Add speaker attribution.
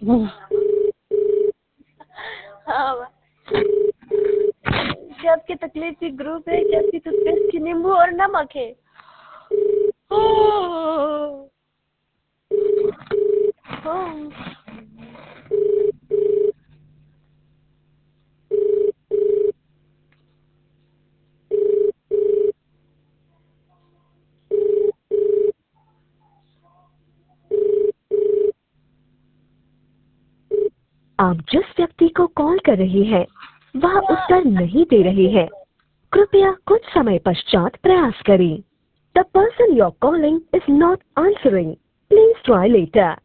Speaker 1: हाँ, जब की तकलीफ की ग्रुप है, जब की टूथपेस्ट की नींबू और नमक है।
Speaker 2: आप जिस व्यक्ति को कॉल कर रही हैं, वह उत्तर नहीं दे रही है। कृपया कुछ समय पश्चात प्रयास करें। The person you're calling is not answering. Please try later.